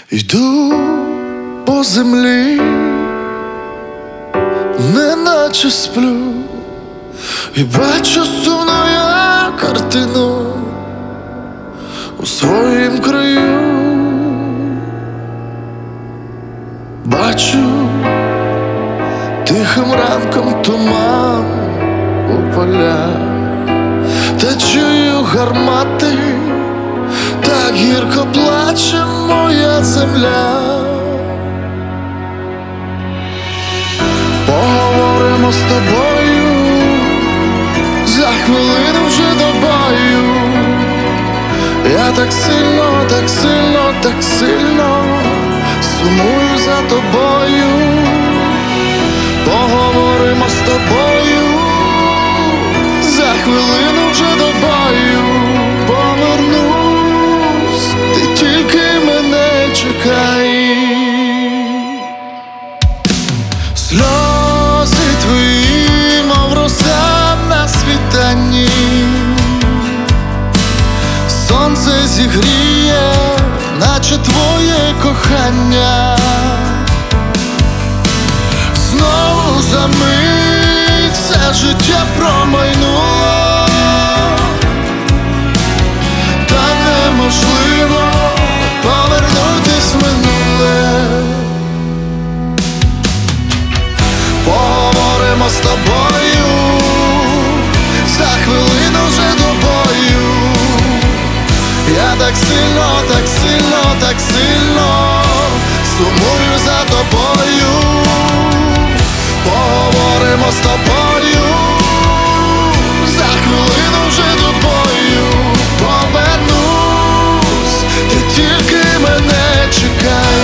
Йду по землі, неначе сплю, і бачу сумну я картину у своїм краю. Бачу тихим ранком туман у полях, та чую гармати, так гірко плаче моя земля. Поговоримо з тобою, за хвилину вже до бою. Я так сильно, так сильно, так сильно сумую за тобою. Поговоримо з тобою, за хвилину вже до бою. Повернусь, ти тільки мене чекай. Сльози твої, мов роса на світанні, сонце зігріє, наче твоє кохання. Знову за мить все життя промайнуло, та неможливо повернутись в минуле. Поговоримо з тобою, за хвилину вже до бою. Я так сильно, так сильно, так сильно сумую за тобою. Поговоримо з тобою, за хвилину вже до бою. Повернусь, ти тільки мене чекай.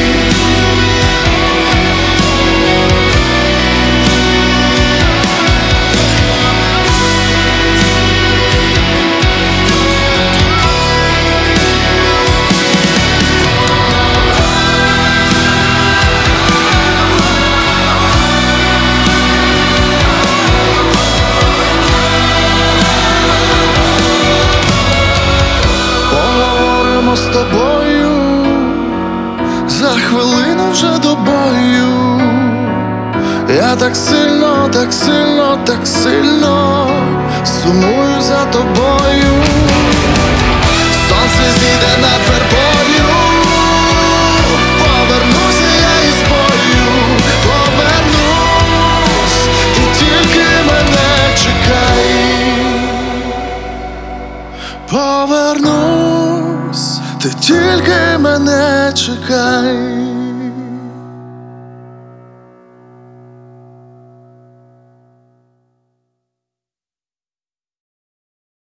З тобою, за хвилину вже до бою. Я так сильно, так сильно, так сильно сумую за тобою. Сонце зійде над вербою, повернуся я із бою. Повернусь, ти тільки мене чекай. Повернусь, ти тільки мене чекай.